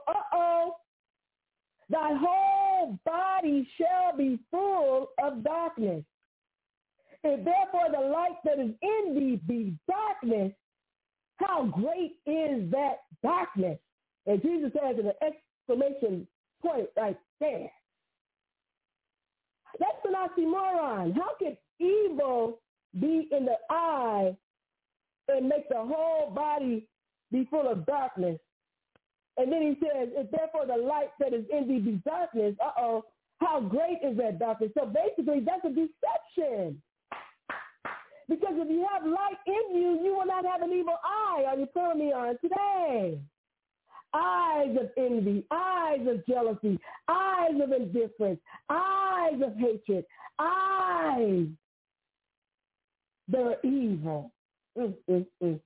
thy whole body shall be full of darkness. If therefore the light that is in thee be darkness, how great is that darkness? And Jesus has an exclamation point right there. That's an oxymoron. How can evil be in the eye and make the whole body be full of darkness? And then he says, if therefore the light that is in thee be darkness, how great is that darkness? So basically, that's a deception. Because if you have light in you, you will not have an evil eye. Are you pulling me on today? Eyes of envy, eyes of jealousy, eyes of indifference, eyes of hatred, eyes that are evil. The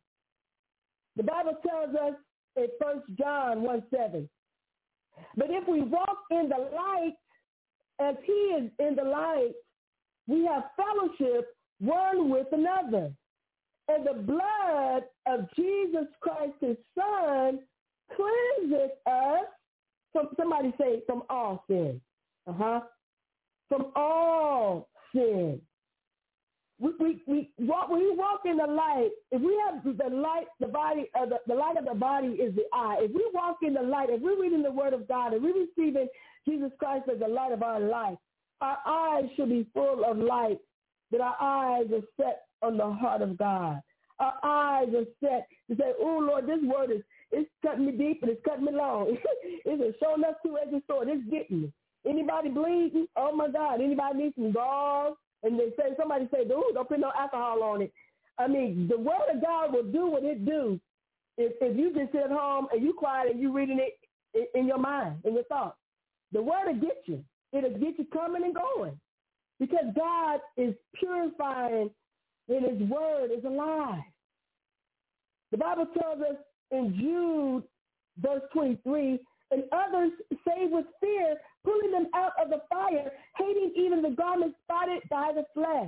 Bible tells us in 1 John 1:7, but if we walk in the light as he is in the light, we have fellowship one with another. And the blood of Jesus Christ, his son, cleanses us from, somebody say, from all sin. From all sin. When we walk in the light, if we have the light, the body, the light of the body is the eye. If we walk in the light, if we're reading the word of God, if we're receiving Jesus Christ as the light of our life, our eyes should be full of light, that our eyes are set on the heart of God. Our eyes are set to say, oh, Lord, this word it's cutting me deep and it's cutting me long. It's a showing us two-edged sword. It's getting me. Anybody bleeding? Oh, my God. Anybody need some gauze? And they say, somebody say, ooh, don't put no alcohol on it. I mean, the word of God will do what it do if you just sit at home and you quiet and you reading it in your mind, in your thoughts. The word will get you. It'll get you coming and going. Because God is purifying and his word is alive. The Bible tells us in Jude, verse 23, and others say with fear, pulling them out of the fire, hating even the garment spotted by the flesh.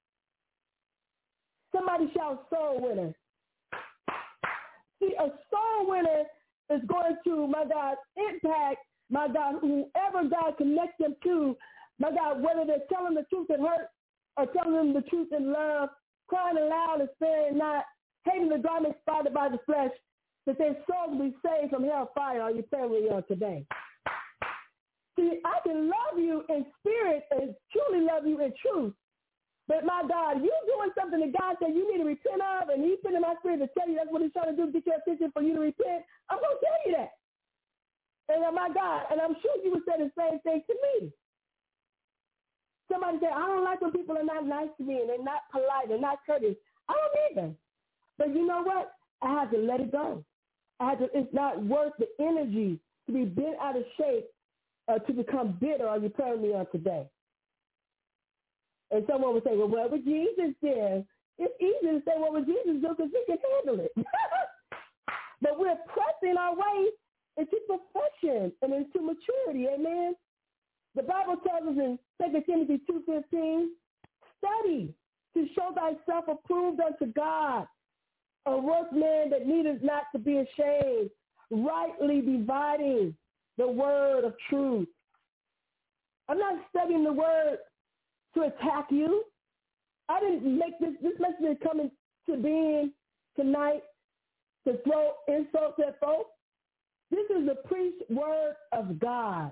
Somebody shout soul winner. See, a soul winner is going to, my God, impact, my God, whoever God connects them to, my God, whether they're telling the truth in hurt or telling them the truth in love, crying aloud and sparing not, hating the garment spotted by the flesh, that their soul will be saved from hellfire. Are you praying with you today? See, I can love you in spirit and truly love you in truth. But my God, you doing something that God said you need to repent of, and he's put in my spirit to tell you that's what he's trying to do, get your attention for you to repent. I'm going to tell you that. And my God, and I'm sure you would say the same thing to me. Somebody said, I don't like when people are not nice to me and they're not polite and not courteous. I don't either. But you know what? I have to let it go. It's not worth the energy to be bent out of shape to become bitter. Are you praying me on today? And someone would say, well, what would Jesus do? It's easy to say, what would Jesus do? Because he can handle it. But we're pressing our way into perfection and into maturity. Amen. The Bible tells us in 2 Timothy 2:15, study to show thyself approved unto God, a workman that needeth not to be ashamed, rightly dividing the word of truth. I'm not studying the word to attack you. I didn't make this message coming to being tonight to throw insults at folks. This is the preached word of God.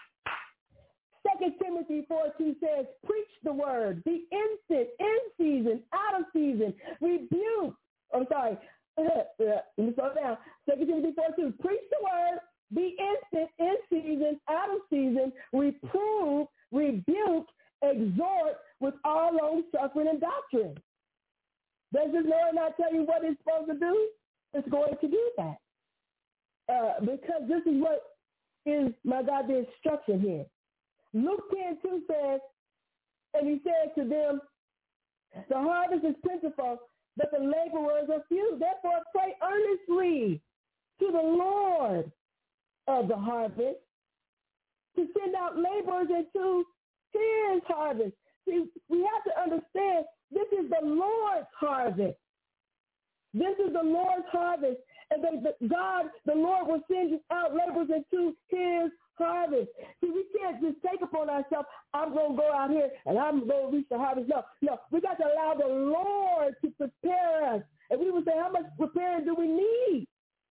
2 Timothy 4:2 says, preach the word, be instant, in season, out of season, rebuke. I'm sorry. Let me slow down. 2 Timothy 4:2, preach the word, be instant, in season, out of season, reprove, rebuke, exhort with all long suffering and doctrine. Does this Lord not tell you what it's supposed to do? It's going to do that. Because this is what is, my God, the instruction here. Luke 10:2 says, and he said to them, the harvest is plentiful, but the laborers are few. Therefore, pray earnestly to the Lord of the harvest to send out laborers into his harvest. See, we have to understand this is the Lord's harvest. This is the Lord's harvest. And God, the Lord, will send out laborers into his harvest. See, we can't just take upon ourselves, I'm going to go out here and I'm going to reach the harvest. No, we got to allow the Lord to prepare us. And we would say, how much preparing do we need?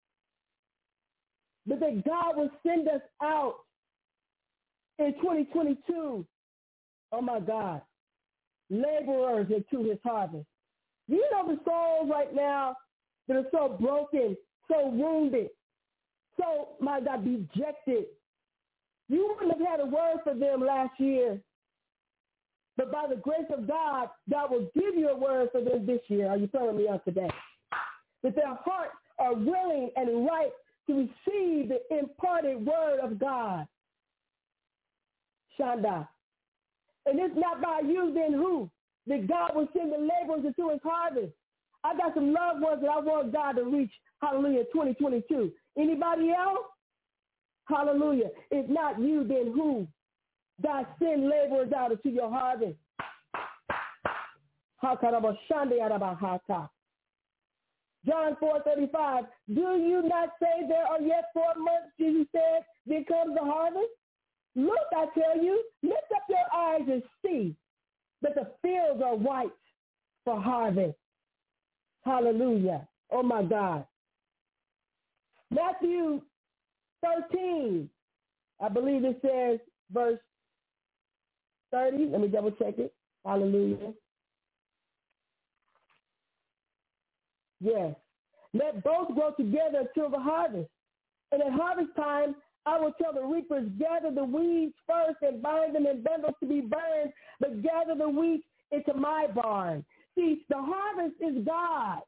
But that God will send us out in 2022. Oh, my God. Laborers into his harvest. You know the souls right now that are so broken, so wounded, so, my God, dejected. You wouldn't have had a word for them last year. But by the grace of God, God will give you a word for them this year. Are you following me on today? That their hearts are willing and right to receive the imparted word of God. Shanda. And it's not by you, then who? That God will send the laborers into his harvest. I got some loved ones that I want God to reach, hallelujah, 2022. Anybody else? Hallelujah. If not you, then who? God, send laborers out into your harvest. John 4:35. Do you not say there are yet 4 months, Jesus said, then comes the harvest? Look, I tell you, lift up your eyes and see that the fields are white for harvest. Hallelujah. Oh, my God. Matthew 13, I believe it says verse 30. Let me double check it. Hallelujah. Yes. Let both grow together until the harvest. And at harvest time, I will tell the reapers, gather the weeds first and bind them in bundles to be burned, but gather the wheat into my barn. See, the harvest is God.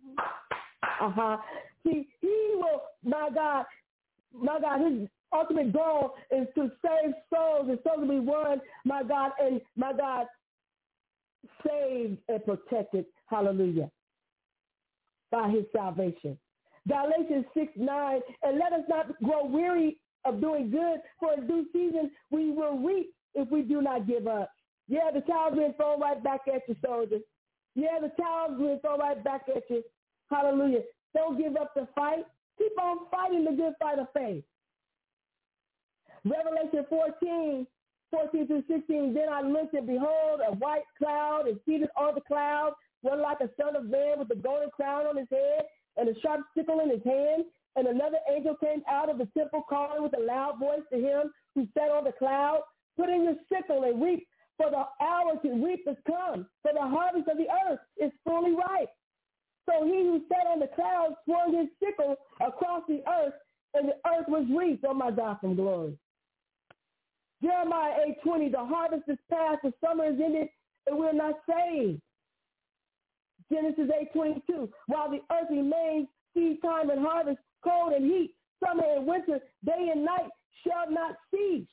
See, he will, my God, his ultimate goal is to save souls and souls to be won, my God, and my God, saved and protected, hallelujah, by his salvation. Galatians 6:9, and let us not grow weary of doing good, for in due season we will reap if we do not give up. Yeah, the towel's being thrown right back at you, soldiers. Yeah, the towel's being thrown right back at you. Hallelujah. Don't give up the fight. Keep on fighting the good fight of faith. Revelation 14:14-16, then I looked and behold a white cloud, and seated on the cloud, one like a son of man with a golden crown on his head and a sharp sickle in his hand. And another angel came out of the temple calling with a loud voice to him who sat on the cloud, put in your sickle and reap, for the hour to reap is come, for the harvest of the earth is fully ripe. So he who sat on the cloud swung his sickle across the earth, and the earth was reaped. Oh, my God, from glory. Jeremiah 8:20, the harvest is past, the summer is ended, and we're not saved. Genesis 8:22, while the earth remains, seed time and harvest, cold and heat, summer and winter, day and night shall not cease.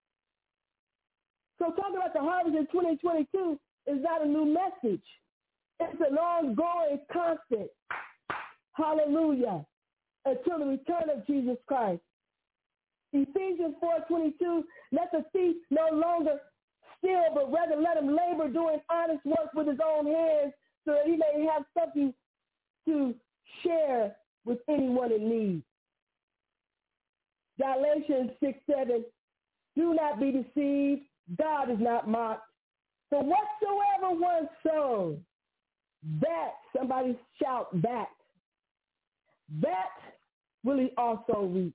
So talking about the harvest in 2022 is not a new message. It's an ongoing, constant, hallelujah, until the return of Jesus Christ. Ephesians 4:22, let the thief no longer steal, but rather let him labor doing honest work with his own hands, so that he may have something to share with anyone in need. Galatians 6:7, do not be deceived. God is not mocked. For whatsoever one sows, that, somebody shout that will he also reap.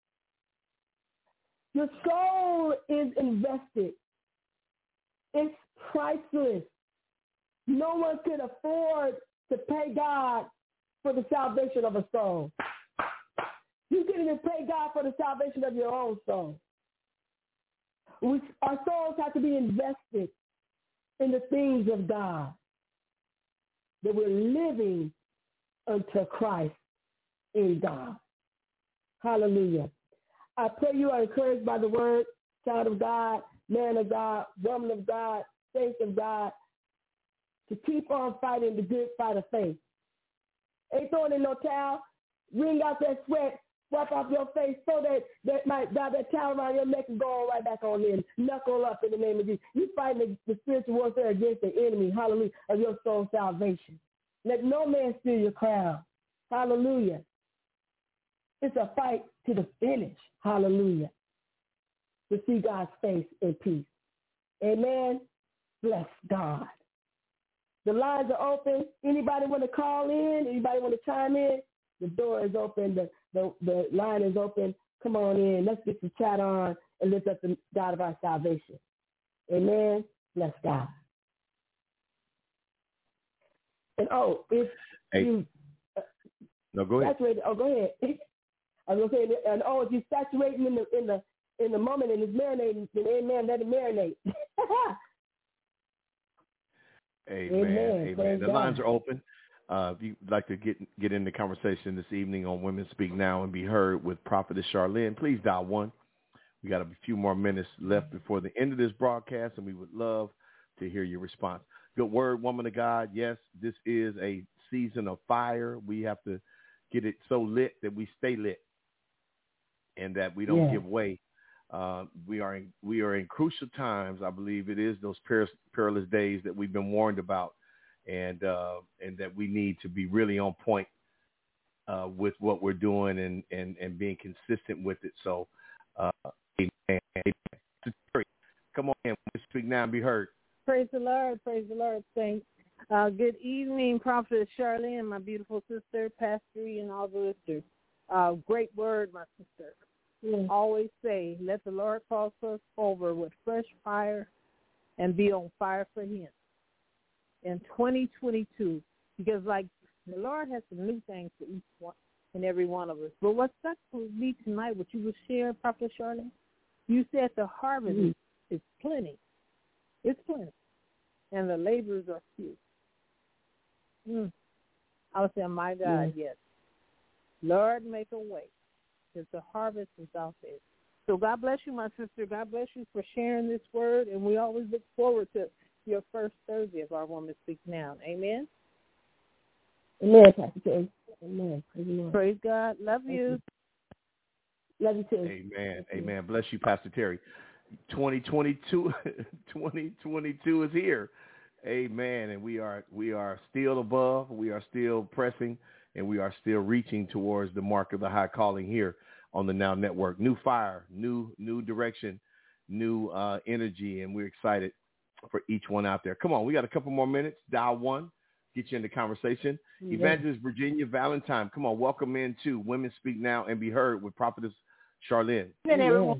Your soul is invested. It's priceless. No one can afford to pay God for the salvation of a soul. You can't even pay God for the salvation of your own soul. Our souls have to be invested in the things of God, that we're living unto Christ in God. Hallelujah. I pray you are encouraged by the word, child of God, man of God, woman of God, saint of God, to keep on fighting the good fight of faith. Ain't throwing in no towel. Wring out that sweat. Wipe off your face so that towel around your neck and go on right back on in. Knuckle up in the name of Jesus. You fighting the spiritual warfare against the enemy, hallelujah, of your soul salvation. Let no man steal your crown. Hallelujah. It's a fight to the finish. Hallelujah. To see God's face in peace. Amen. Bless God. The lines are open. Anybody want to call in? Anybody want to chime in? The door is open. The line is open. Come on in. Let's get the chat on and lift up the God of our salvation. Amen. Bless God. And if you no, go ahead. saturate, go ahead. I was gonna say, and if you saturating in the moment and it's marinating, then amen, let it marinate. Amen. The lines are open. If you'd like to get in the conversation this evening on Women Speak Now and be heard with Prophetess Charlene, please dial 1. We got a few more minutes left before the end of this broadcast, and we would love to hear your response. Good word, woman of God. Yes, this is a season of fire. We have to get it so lit that we stay lit and that we don't give way. We are in crucial times. I believe it is those perilous days that we've been warned about, and that we need to be really on point with what we're doing and being consistent with it. So, amen. Come on in. Speak now and be heard. Praise the Lord. Praise the Lord, saints. Good evening, Prophetess Charlene, my beautiful sister, Pastor, and all the listeners. Great word, my sister. Always say, let the Lord cross us over with fresh fire and be on fire for him in 2022, because like the Lord has some new things for each one and every one of us. But what stuck with me tonight, what you will share, Prophet Charlene, you said the harvest is plenty. It's plenty. And the laborers are few. I was saying, my God, yes. Lord, make a way, because the harvest is out there. So God bless you, my sister. God bless you for sharing this word. And we always look forward to your first Thursday of our Woman Speak Now. Amen? Amen, Pastor K. Amen. Praise God. Love you. Love you too. Amen. Amen. Bless you, Pastor Terry. 2022 is here. Amen. And we are still above, we are still pressing, and we are still reaching towards the mark of the high calling here on the Now Network. New fire, new direction, new energy, and we're excited for each one out there. Come on, we got a couple more minutes. Dial 1, get you in the conversation. Evangelist Virginia Valentine, come on, welcome into Women Speak Now and be heard with Prophetess Charlene. Amen.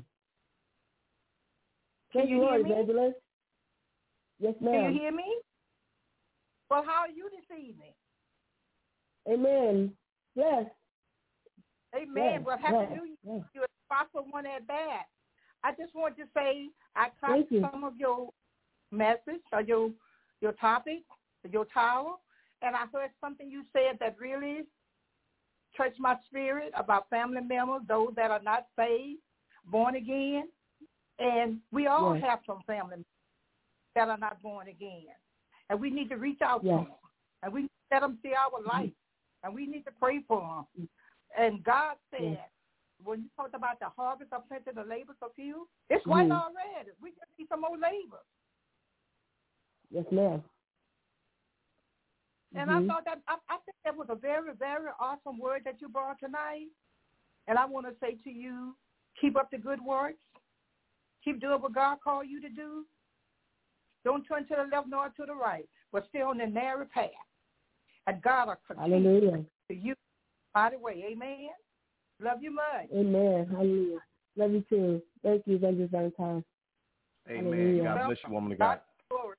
Can you hear me? Evangelist? Yes, ma'am. Can you hear me? Well, how are you this evening? Amen. Yes. Amen. Yes. Well, happy New Year. Yes. You're a sponsor one at bat. I just want to say I caught some of your message or your topic, your title, and I heard something you said that really touched my spirit about family members, those that are not saved, born again. And we all have some family members that are not born again. And we need to reach out to them. And we need to let them see our life. And we need to pray for them. And God said, when you talked about the harvest of plenty, the labors of few, it's white already. We just need some more labor. Yes, ma'am. And I thought that, I think that was a very, very awesome word that you brought tonight. And I want to say to you, keep up the good works. Keep doing what God called you to do. Don't turn to the left nor to the right, but stay on the narrow path. And God will continue to you by the way. Amen. Love you much. Amen. Hallelujah. Love you too. Thank you, Evangelist Valentine. Amen. Hallelujah. God bless you, woman of God.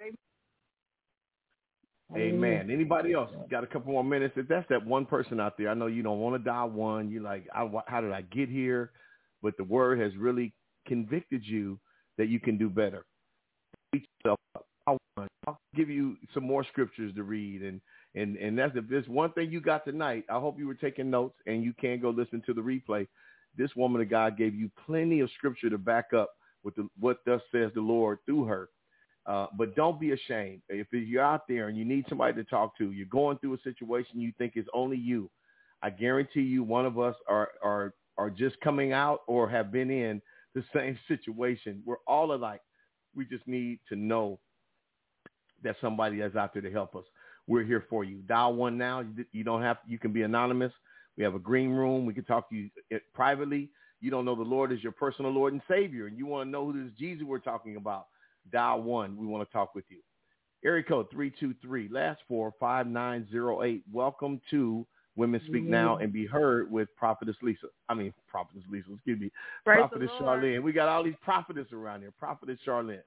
Amen. Anybody else? Got a couple more minutes. If that's that one person out there, I know you don't want to dial 1. You're like, how did I get here? But the word has really convicted you that you can do better. Beat yourself up. I'll give you some more scriptures to read, and that's, if there's one thing you got tonight, I hope you were taking notes and you can go listen to the replay. This woman of God gave you plenty of scripture to back up with what thus says the Lord through her. But don't be ashamed. If you're out there and you need somebody to talk to, you're going through a situation you think is only you, I guarantee you one of us are are just coming out or have been in the same situation. We're all alike. We just need to know that somebody is out there to help us. We're here for you. Dial 1 now. You don't have. You can be anonymous. We have a green room. We can talk to you privately. You don't know the Lord is your personal Lord and Savior, and you want to know who this Jesus we're talking about. Dial 1. We want to talk with you. Area code 323, last 45908. Welcome to Women Speak Now and Be Heard with Prophetess Lisa. Excuse me. Praise Prophetess Charlene. We got all these prophetess around here. Prophetess Charlene.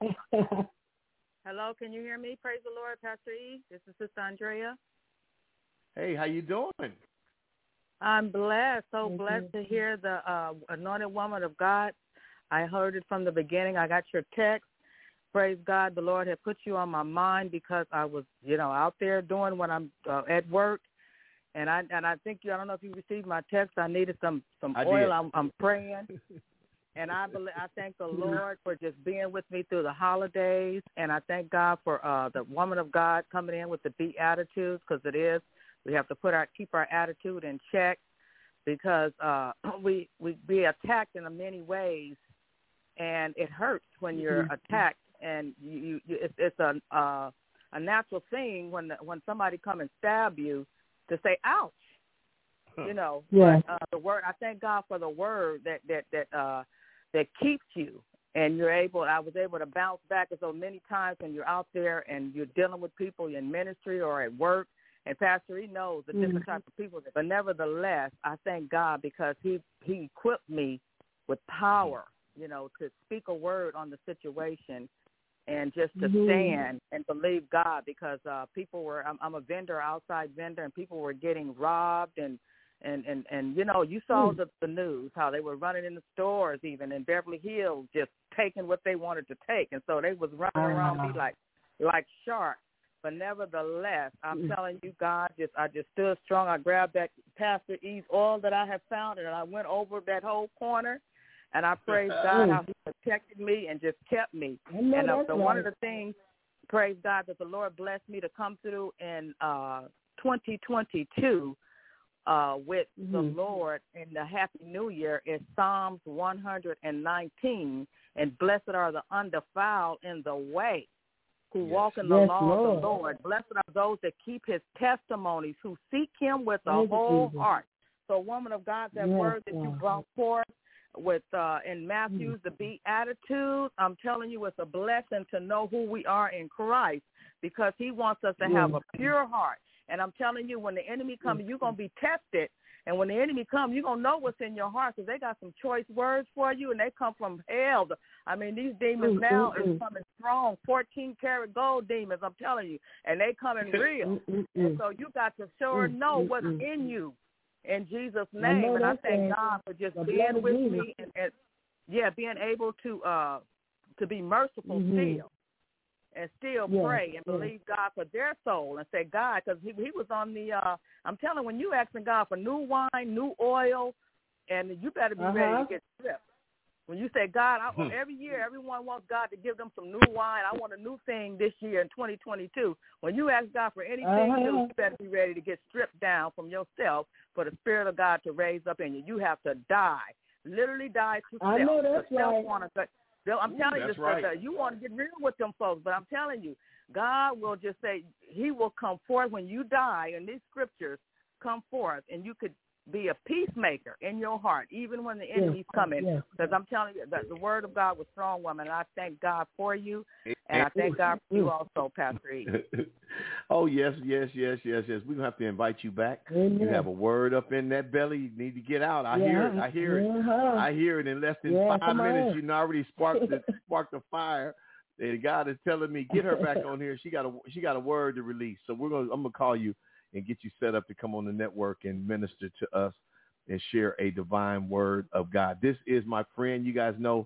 Hello, can you hear me? Praise the Lord, Pastor E. This is Sister Andrea. Hey, how you doing? I'm blessed, blessed to hear the anointed woman of God. I heard it from the beginning. I got your text. Praise God, the Lord had put you on my mind because I was, out there doing when I'm at work. And I think I don't know if you received my text. I needed some oil. I'm praying. And I thank the Lord for just being with me through the holidays. And I thank God for the woman of God coming in with the Beatitudes, because we have to keep our attitude in check, because we be attacked in many ways, and it hurts when you're attacked. And it's a natural thing when somebody come and stab you to say ouch, Yeah. But, the word, I thank God for the word that keeps you, and I was able to bounce back. And so many times when you're out there and you're dealing with people in ministry or at work, and Pastor E knows the different types of people, but nevertheless, I thank God because he equipped me with power, to speak a word on the situation and just to stand and believe God, because people were, I'm a vendor, outside vendor, and people were getting robbed and you saw the news, how they were running in the stores, even in Beverly Hills, just taking what they wanted to take. And so they was running around me like sharks. But nevertheless, I'm telling you, God, I just stood strong. I grabbed that Pastor E's oil that I have found, and I went over that whole corner, and I praised God how he protected me and just kept me. And one of the things, praise God, that the Lord blessed me to come through in 2022 with the Lord in the Happy New Year is Psalms 119, and blessed are the undefiled in the way, who walk in the law of the Lord. Blessed are those that keep his testimonies, who seek him with a whole heart. So, woman of God, that word that you brought forth with in Matthew's, the Beatitudes, I'm telling you, it's a blessing to know who we are in Christ, because he wants us to have a pure heart. And I'm telling you, when the enemy comes, you're going to be tested. And when the enemy comes, you're going to know what's in your heart, because they got some choice words for you, and they come from hell. These demons now are coming strong, 14-karat gold demons, I'm telling you, and they coming real. And so you got to sure know what's in you in Jesus' name. And I thank God for just being with me and being able to be merciful still. And still pray and believe God for their soul, and say, God, because he was on the, I'm telling you, when you asking God for new wine, new oil, and you better be ready to get stripped. When you say, God, every year, everyone wants God to give them some new wine. I want a new thing this year in 2022. When you ask God for anything new, you better be ready to get stripped down from yourself for the Spirit of God to raise up in you. You have to die, literally die to self. I know that's right. I'm telling you, you want to get real with them folks, but I'm telling you, God will just say, he will come forth when you die, and these scriptures come forth, and you could be a peacemaker in your heart, even when the enemy's coming. Because I'm telling you, that the word of God was strong, woman, and I thank God for you, and I thank God for you also, Pastor E. Oh, yes. We're going to have to invite you back. You have a word up in that belly. You need to get out. I hear it. I hear it in less than 5 minutes. You already sparked the fire. And God is telling me, get her back on here. She got a word to release. So I'm going to call you and get you set up to come on the network and minister to us and share a divine word of God. This is my friend. You guys know,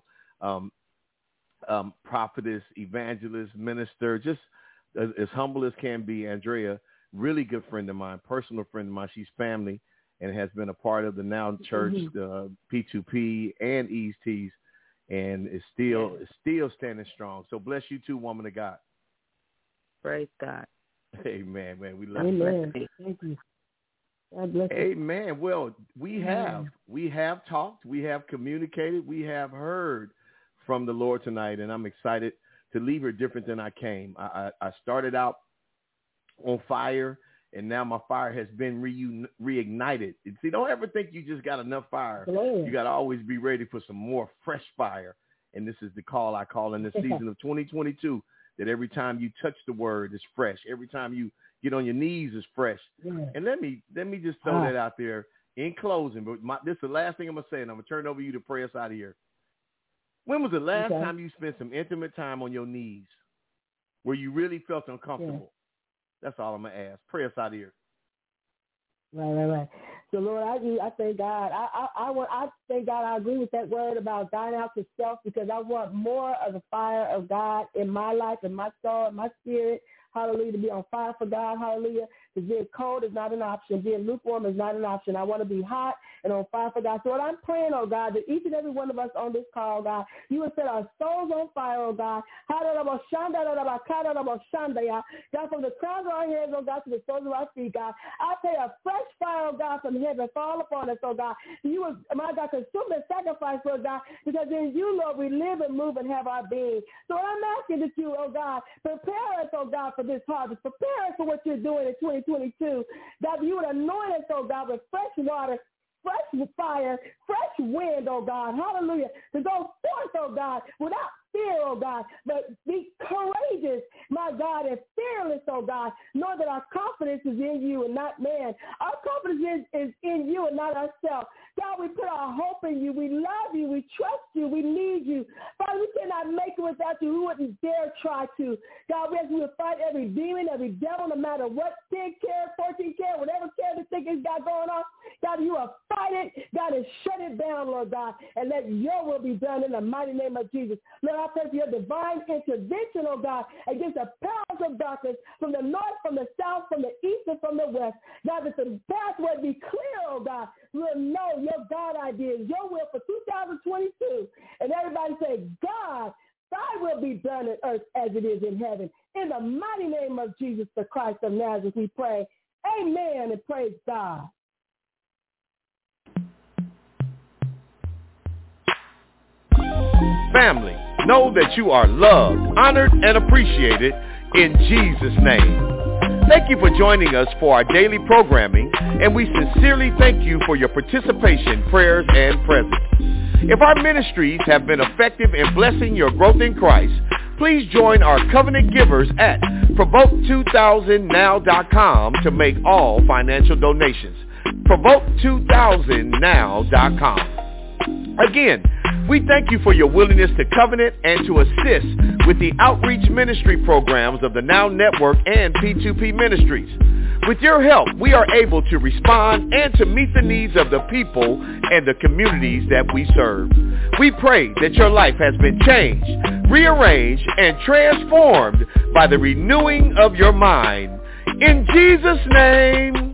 prophetess, evangelist, minister, just as humble as can be, Andrea, really good friend of mine, personal friend of mine. She's family and has been a part of the Now Church, the P2P and Ease Tees, and is still standing strong. So bless you too, woman of God. Praise God. Amen, man. We love you. Thank you. Amen. Well, we have talked, we have communicated, we have heard from the Lord tonight, and I'm excited to leave here different than I came. I started out on fire, and now my fire has been reignited. See, don't ever think you just got enough fire. You got to always be ready for some more fresh fire. And this is the call I call in this season of 2022, that every time you touch the word is fresh. Every time you get on your knees is fresh. And let me just throw that out there in closing. But this is the last thing I'm going to say, and I'm going to turn it over to you to pray us out of here. When was the last time you spent some intimate time on your knees where you really felt uncomfortable? That's all I'm going to ask. Pray us out of here. Right. So, Lord, I thank God. I thank God. I agree with that word about dying out to self, because I want more of the fire of God in my life, in my soul, in my spirit. Hallelujah, to be on fire for God. Hallelujah. Because being cold is not an option. Being lukewarm is not an option. I want to be hot and on fire for God. So what I'm praying, oh God, that each and every one of us on this call, God, you will set our souls on fire, oh God. God, from the crowns of our heads, oh God, to the soles of our feet, God. I pray a fresh fire, oh God, from heaven fall upon us, oh God. You will, my God, consume the sacrifice, Lord God, because in you, Lord, we live and move and have our being. So I'm asking that you, oh God, prepare us, oh God, for this harvest. Prepare us for what you're doing in 2022. God, you would anoint us, oh God, with fresh water, fresh fire, fresh wind, oh God, hallelujah, to go forth, oh God, without fear, oh God, but be courageous, my God, and fearless, oh God, know that our confidence is in you and not man. Our confidence is in you and not ourselves. God, we put our hope in you. We love you. We trust you. We need you. Father, we cannot make it without you. We wouldn't dare try to. God, we ask you to fight every demon, every devil, no matter what 10 care, 14 care, whatever care the thing is got going on. God, you will fight it. God, and shut it down, Lord God, and let your will be done in the mighty name of Jesus. Lord, I pray for your divine intervention, oh God, against the powers of darkness from the north, from the south, from the east, and from the west. God, that the pathway be clear, oh God. We'll know your God ideas, your will for 2022. And everybody say, God, thy will be done on earth as it is in heaven. In the mighty name of Jesus the Christ of Nazareth, we pray. Amen, and praise God. Family, know that you are loved, honored, and appreciated in Jesus' name. Thank you for joining us for our daily programming, and we sincerely thank you for your participation, prayers, and presence. If our ministries have been effective in blessing your growth in Christ, please join our covenant givers at Provoke2000now.com to make all financial donations. Provoke2000now.com. Again, we thank you for your willingness to covenant and to assist with the outreach ministry programs of the Now Network and P2P Ministries. With your help, we are able to respond and to meet the needs of the people and the communities that we serve. We pray that your life has been changed, rearranged, and transformed by the renewing of your mind. In Jesus' name.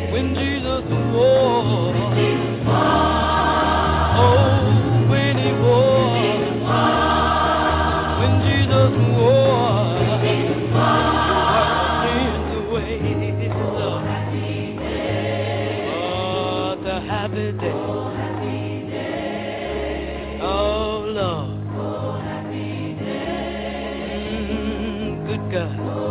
when Jesus wore. Oh, when he wore. When Jesus wore. Washed away. Oh, the happy day. Oh, Lord. Good God.